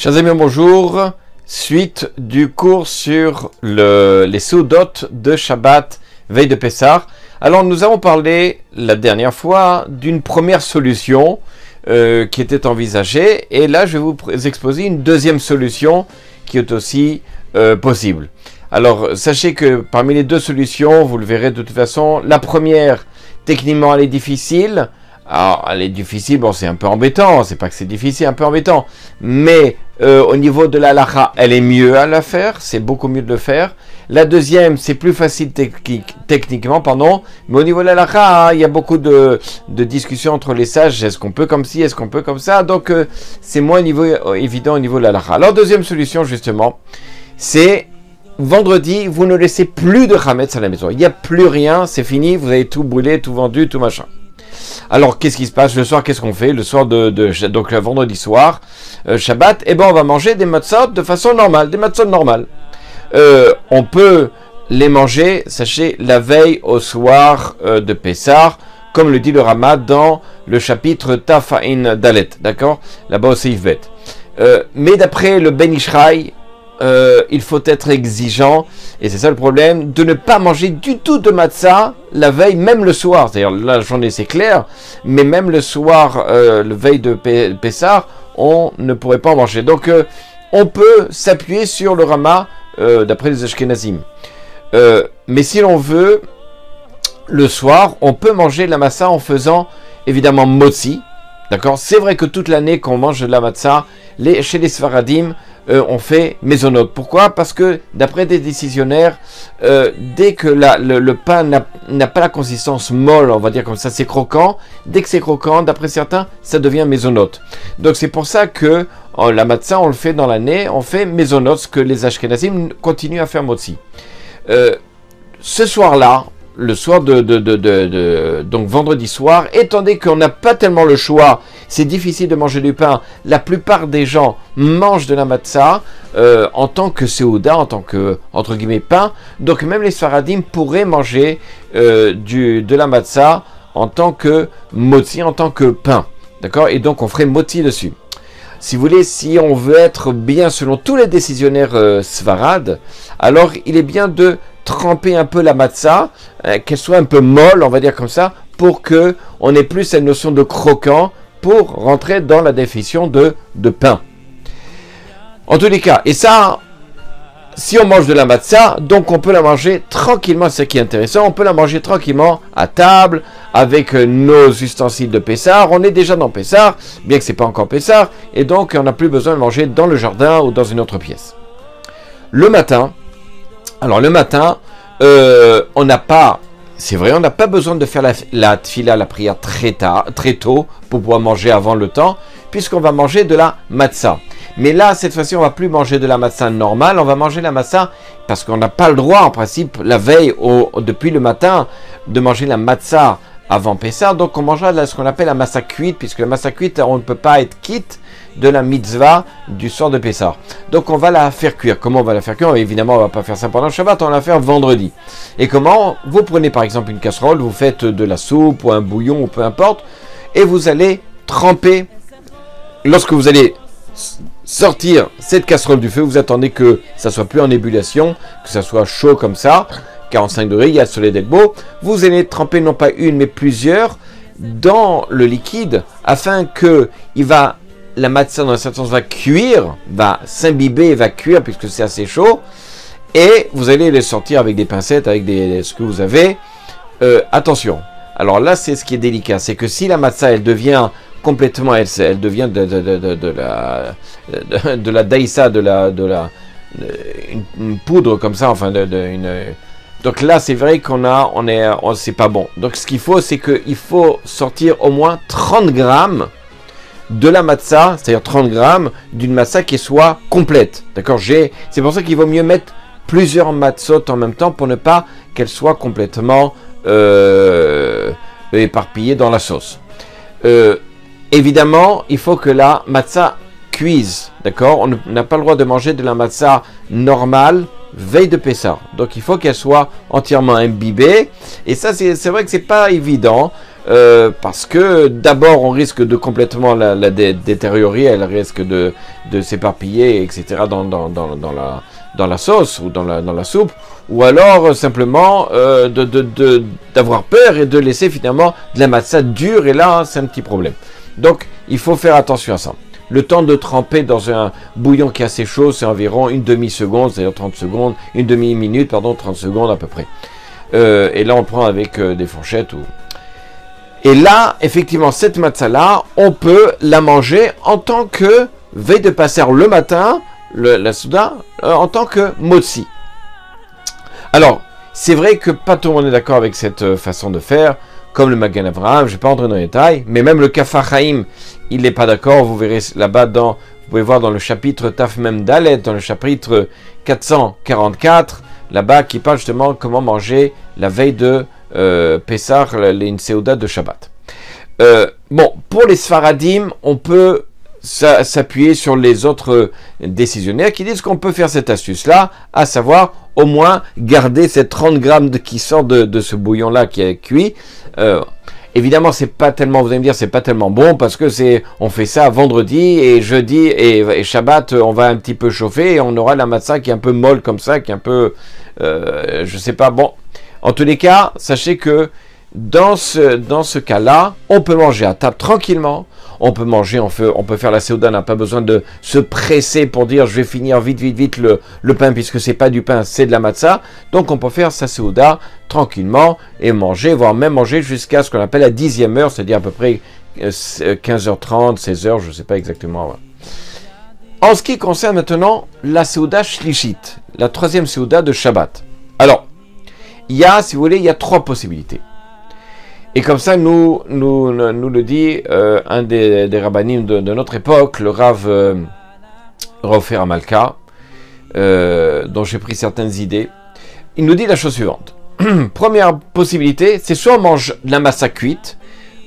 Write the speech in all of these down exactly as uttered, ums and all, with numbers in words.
Chers amis, bonjour. Suite du cours sur le, les Seudot de Shabbat, veille de Pessah. Alors, nous avons parlé la dernière fois d'une première solution euh, qui était envisagée. Et là, je vais vous exposer une deuxième solution qui est aussi euh, possible. Alors, sachez que parmi les deux solutions, vous le verrez de toute façon, la première, techniquement, elle est difficile. Alors, elle est difficile, bon, c'est un peu embêtant, c'est pas que c'est difficile, un peu embêtant, mais euh, au niveau de la halakha, elle est mieux à la faire, c'est beaucoup mieux de le faire. La deuxième, c'est plus facile technique, techniquement, pardon, mais au niveau de la halakha, hein, il y a beaucoup de, de discussions entre les sages, est-ce qu'on peut comme ci, est-ce qu'on peut comme ça, donc euh, c'est moins niveau, euh, évident au niveau de la halakha. Alors, deuxième solution, justement, c'est vendredi, vous ne laissez plus de chametz à la maison, il n'y a plus rien, c'est fini, vous avez tout brûlé, tout vendu, tout machin. Alors, qu'est-ce qui se passe le soir? Qu'est-ce qu'on fait le soir de, de donc le vendredi soir, euh, Shabbat? Eh ben, on va manger des matzot de façon normale, des matzot normales. Euh, on peut les manger, sachez, la veille au soir euh, de Pessah, comme le dit le Rama dans le chapitre Tafa'in Dalet, d'accord? Là-bas au Seif Bet. Euh, mais d'après le Ben Ishraï, Euh, il faut être exigeant, et c'est ça le problème, de ne pas manger du tout de matzah la veille, même le soir. C'est-à-dire, la journée c'est clair, mais même le soir, euh, le veille de Pessah, on ne pourrait pas en manger. Donc, euh, on peut s'appuyer sur le Rama, euh, d'après les Ashkenazim. Euh, mais si l'on veut, le soir, on peut manger la matzah en faisant, évidemment, motzi. D'accord? C'est vrai que toute l'année, quand on mange de la matzah, les, chez les Sfaradim, Euh, on fait maisonnote. Pourquoi? Parce que d'après des décisionnaires, euh, dès que la, le, le pain n'a pas la consistance molle, on va dire comme ça, c'est croquant. Dès que c'est croquant, d'après certains, ça devient maisonnote. Donc c'est pour ça que en, la matzah, on le fait dans l'année, on fait maisonnote, ce que les Ashkenazim continuent à faire motzi. Euh, ce soir-là, le soir de, de, de, de, de donc vendredi soir, étant donné qu'on n'a pas tellement le choix, c'est difficile de manger du pain, la plupart des gens mangent de la matzah euh, en tant que seuda, en tant que, entre guillemets, pain, donc même les Sfaradim pourraient manger euh, du, de la matzah en tant que motzi, en tant que pain, d'accord? Et donc on ferait motzi dessus. Si vous voulez, si on veut être bien selon tous les décisionnaires euh, Sfarad, alors il est bien de tremper un peu la matzah, euh, qu'elle soit un peu molle, on va dire comme ça, pour que on ait plus cette notion de croquant pour rentrer dans la définition de, de pain. En tous les cas, et ça, si on mange de la matzah, donc on peut la manger tranquillement, c'est ce qui est intéressant, on peut la manger tranquillement à table, avec euh, nos ustensiles de Pessah. On est déjà dans Pessah, bien que ce n'est pas encore Pessah, et donc on n'a plus besoin de manger dans le jardin ou dans une autre pièce. Le matin, alors le matin, euh, on n'a pas, c'est vrai, on n'a pas besoin de faire la, la tfila, la prière très tard, très tôt, pour pouvoir manger avant le temps, puisqu'on va manger de la matzah. Mais là, cette fois-ci, on ne va plus manger de la matzah normale, on va manger la matzah, parce qu'on n'a pas le droit, en principe, la veille, au, depuis le matin, de manger la matzah avant Pessah, donc on mangera de ce qu'on appelle la matzah cuite, puisque la matzah cuite, on ne peut pas être quitte de la mitzvah du soir de Pessah. Donc on va la faire cuire. Comment on va la faire cuire? Évidemment, on ne va pas faire ça pendant le Shabbat, on va la faire vendredi. Et comment? Vous prenez par exemple une casserole, vous faites de la soupe ou un bouillon ou peu importe, et vous allez tremper, lorsque vous allez sortir cette casserole du feu, vous attendez que ça soit plus en ébullition, que ça soit chaud comme ça, quarante-cinq degrés, il y a le soleil d'être beau, vous allez tremper non pas une mais plusieurs dans le liquide, afin que il va la matzah dans un certain sens va cuire, va s'imbiber, va cuire puisque c'est assez chaud, et vous allez les sortir avec des pincettes, avec des, ce que vous avez. Euh, attention, alors là c'est ce qui est délicat, c'est que si la matzah elle devient complètement, elle, elle devient de, de, de, de, de la de, de la daïssa, de la de la de, une, une poudre comme ça, enfin de, de une donc là c'est vrai qu'on a on est on, c'est pas bon. Donc ce qu'il faut c'est que il faut sortir au moins trente grammes de la matzah, c'est-à-dire trente grammes d'une matzah qui soit complète. D'accord? J'ai, c'est pour ça qu'il vaut mieux mettre plusieurs matzot en même temps pour ne pas qu'elle soit complètement euh, éparpillée dans la sauce. Euh, évidemment, il faut que la matzah cuise. D'accord? On n'a pas le droit de manger de la matzah normale veille de Pessah. Donc il faut qu'elle soit entièrement imbibée. Et ça, c'est, c'est vrai que c'est pas évident. euh, parce que d'abord on risque de complètement la, la dé détériorer, elle risque de, de s'éparpiller, et cetera dans, dans, dans, dans, la, dans la sauce ou dans la, dans la soupe, ou alors euh, simplement euh, de, de, de, d'avoir peur et de laisser finalement de la matzah dure, et là c'est un petit problème. Donc il faut faire attention à ça. Le temps de tremper dans un bouillon qui est assez chaud, c'est environ une demi-seconde, c'est-à-dire trente secondes, une demi-minute, pardon, trente secondes à peu près. Euh, et là, on prend avec euh, des fourchettes. Ou... Et là, effectivement, cette matzah-là, on peut la manger en tant que veille de Pessah le matin, le, la souda, euh, en tant que motzi. Alors, c'est vrai que pas tout le monde est d'accord avec cette euh, façon de faire, comme le Magen Avraham, je ne vais pas entrer dans les détails, mais même le Kaf HaChaim, il n'est pas d'accord. Vous verrez là-bas, dans, vous pouvez voir dans le chapitre Taf Mem Dalet, dans le chapitre quatre cent quarante-quatre, là-bas, qui parle justement comment manger la veille de euh, Pessah, une Seuda de Shabbat. Euh, bon, pour les Sfaradim, on peut s'appuyer sur les autres décisionnaires qui disent qu'on peut faire cette astuce-là, à savoir au moins garder ces trente grammes de, qui sort de, de ce bouillon-là qui est cuit. Euh, évidemment, c'est pas tellement, vous allez me dire, c'est pas tellement bon parce que c'est, on fait ça vendredi et jeudi et, et Shabbat, on va un petit peu chauffer et on aura la matzah qui est un peu molle comme ça, qui est un peu, euh, je sais pas. Bon, en tous les cas, sachez que dans ce, dans ce cas-là, on peut manger à table tranquillement. On peut manger, on, fait, on peut faire la Seuda, on n'a pas besoin de se presser pour dire je vais finir vite, vite, vite le, le pain, puisque c'est pas du pain, c'est de la matzah. Donc on peut faire sa Seuda tranquillement et manger, voire même manger jusqu'à ce qu'on appelle la dixième heure, c'est-à-dire à peu près quinze heures trente, seize heures, je ne sais pas exactement. Ouais. En ce qui concerne maintenant la Seuda Shlishit, la troisième Seuda de Shabbat. Alors, il y a, si vous voulez, il y a trois possibilités. Et comme ça, nous, nous, nous le dit euh, un des, des rabbinim de, de notre époque, le Rav euh, Rofer Amalka, euh, dont j'ai pris certaines idées. Il nous dit la chose suivante. Première possibilité, c'est soit on mange de la massa cuite.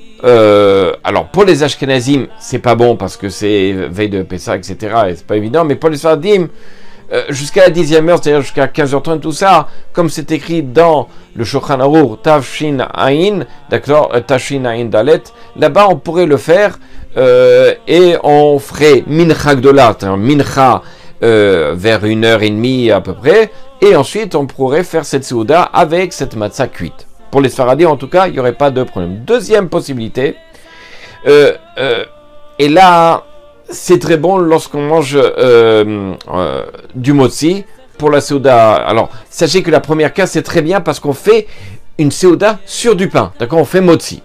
Euh, alors, pour les Ashkenazim, c'est pas bon parce que c'est veille de Pessah, et cetera. Et c'est pas évident. Mais pour les Sfaradim, Euh, jusqu'à la dixième heure, c'est-à-dire jusqu'à quinze heures trente, tout ça, comme c'est écrit dans le Shulchan Aruch, Tafshin Ayin, d'accord, Tafshin Ayin Dalet, là-bas on pourrait le faire euh, et on ferait Mincha Gdola, Mincha euh, vers une heure et demie à peu près, et ensuite on pourrait faire cette Seuda avec cette matzah cuite. Pour les Sfaradim, en tout cas, il n'y aurait pas de problème. Deuxième possibilité, euh, euh, et là, c'est très bon lorsqu'on mange euh, euh, du motzi pour la Seuda. Alors, sachez que la première cas, c'est très bien parce qu'on fait une Seuda sur du pain. D'accord, on fait motzi.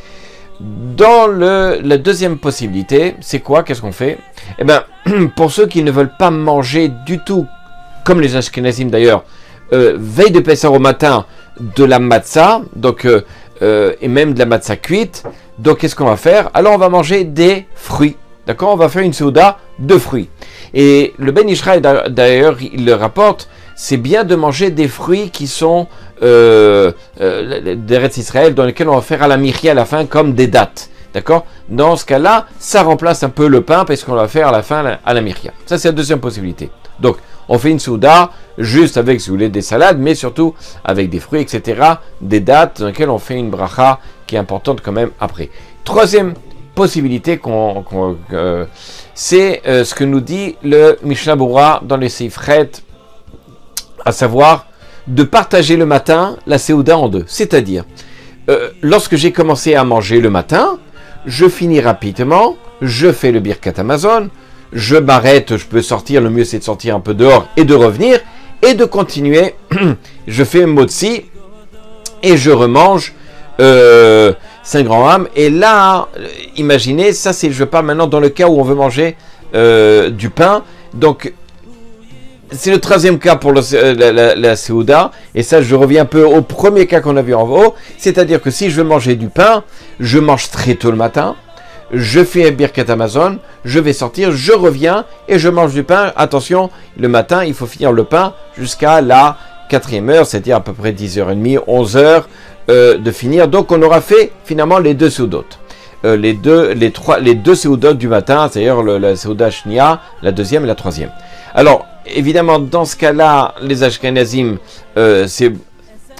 Dans le, la deuxième possibilité, c'est quoi? Qu'est-ce qu'on fait? Eh bien, pour ceux qui ne veulent pas manger du tout, comme les Ashkenazim d'ailleurs, euh, veille de Pessah au matin, de la matzah, donc, euh, euh, et même de la matzah cuite, donc qu'est-ce qu'on va faire? Alors, on va manger des fruits. D'accord, on va faire une Seuda de fruits. Et le Ben Ishraï, d'ailleurs, il le rapporte, c'est bien de manger des fruits qui sont euh, euh, d'Eretz Israël, dans lesquels on va faire à la michi à la fin, comme des dattes. D'accord? Dans ce cas-là, ça remplace un peu le pain, parce qu'on va faire à la fin à la michi. Ça, c'est la deuxième possibilité. Donc, on fait une Seuda, juste avec, si vous voulez, des salades, mais surtout avec des fruits, et cetera, des dattes, dans lesquelles on fait une bracha qui est importante quand même après. Troisième possibilité, qu'on, qu'on, euh, c'est euh, ce que nous dit le Mishnah Berurah dans les Seifret, à savoir de partager le matin la Seuda en deux. C'est-à-dire, euh, lorsque j'ai commencé à manger le matin, je finis rapidement, je fais le Birkat Hamazon, je m'arrête, je peux sortir, le mieux c'est de sortir un peu dehors et de revenir, et de continuer, je fais motzi, et je remange euh, cinq grands âmes, et là, imaginez, ça c'est, je parle maintenant dans le cas où on veut manger euh, du pain, donc c'est le troisième cas pour le, la, la, la Seuda, et ça je reviens un peu au premier cas qu'on a vu en haut, c'est-à-dire que si je veux manger du pain, je mange très tôt le matin, je fais un Birkat Hamazon, je vais sortir, je reviens, et je mange du pain, attention, le matin il faut finir le pain jusqu'à la quatrième heure, c'est-à-dire à peu près dix heures trente, onze heures, Euh, de finir. Donc on aura fait finalement les deux Seudot, euh, les deux les trois les deux Seudot du matin, c'est-à-dire le, la Seuda Shnia, la deuxième et la troisième. Alors évidemment dans ce cas-là, les Ashkenazim, euh, c'est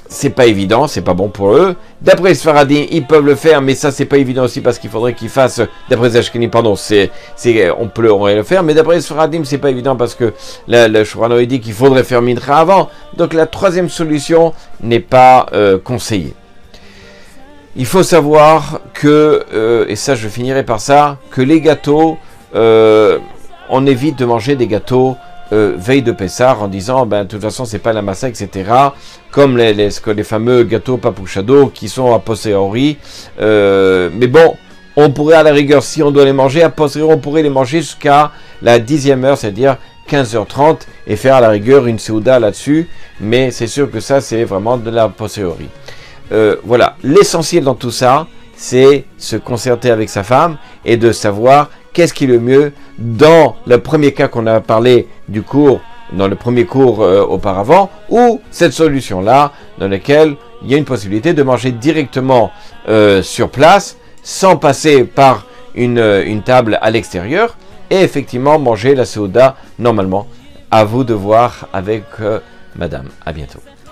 c'est pas évident, c'est pas bon pour eux. D'après les Sfaradim, ils peuvent le faire, mais ça c'est pas évident aussi parce qu'il faudrait qu'ils fassent, d'après les Ashkenim, pardon, c'est, c'est, on peut on le faire, mais d'après les Sfaradim, c'est pas évident parce que le, le Shulchan Aruch dit qu'il faudrait faire Mincha avant. Donc la troisième solution n'est pas euh, conseillée. Il faut savoir que, euh, et ça je finirai par ça, que les gâteaux, euh, on évite de manger des gâteaux Euh, veille de Pessah en disant ben de toute façon c'est pas la massa, etc., comme les, les, les fameux gâteaux papouchado qui sont a posteriori, euh, mais bon, on pourrait à la rigueur, si on doit les manger a posteriori, on pourrait les manger jusqu'à la dixième heure, c'est-à-dire quinze heures trente, et faire à la rigueur une seuda là-dessus, mais c'est sûr que ça c'est vraiment de la posteriori. Euh, voilà, l'essentiel dans tout ça, c'est se concerter avec sa femme et de savoir qu'est-ce qui est le mieux dans le premier cas qu'on a parlé du cours, dans le premier cours euh, auparavant, ou cette solution-là, dans laquelle il y a une possibilité de manger directement euh, sur place, sans passer par une, une table à l'extérieur, et effectivement manger la seuda normalement. À vous de voir avec euh, madame. À bientôt.